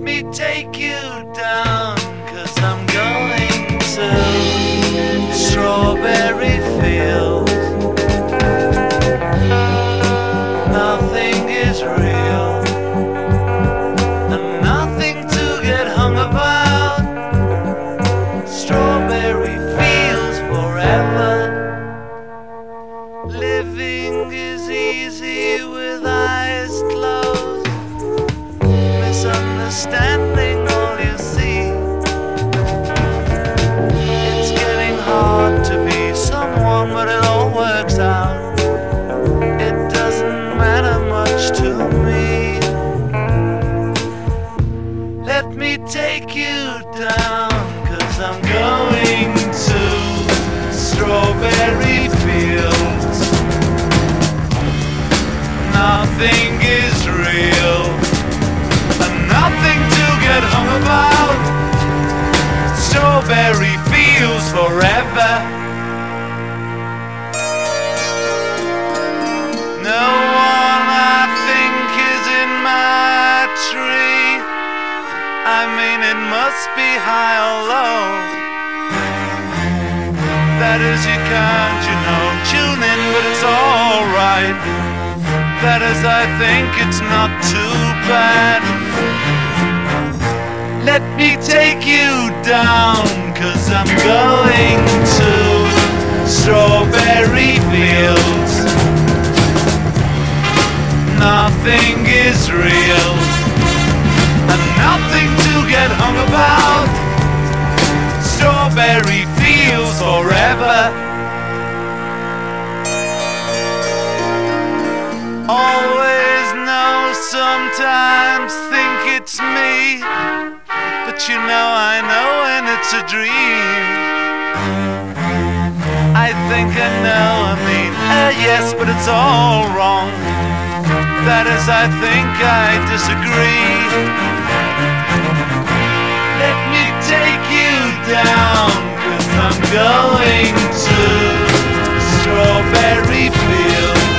me take you down, 'cause I'm going to strawberry fields. Nothing is real and nothing to get hung about. Strawberry fields forever. Living is easy with eyes closed. Misunderstanding all you see. It's getting hard to be someone, but it all works out. It doesn't matter much to me. Let me take you down, 'cause I'm going to strawberry fields. Nothing is real and nothing to get hung about. Strawberry fields forever. No one I think is in my tree. I mean, it must be high or low. That is, you can't, tune in, but it's alright. That is, I think it's not too bad. Let me take you down, 'cause I'm going to strawberry fields. Nothing is real and nothing to get hung about. Strawberry fields forever. Always know, sometimes think it's me, but I know when it's a dream. I think I know, yes, but it's all wrong. That is, I think I disagree. Let me take you down, 'cause I'm going to strawberry fields.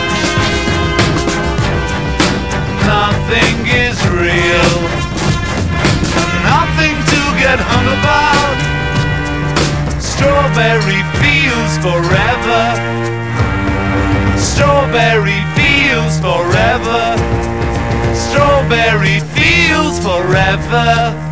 Nothing is real, nothing to get hung about. Strawberry fields forever. Strawberry fields forever. Strawberry fields forever.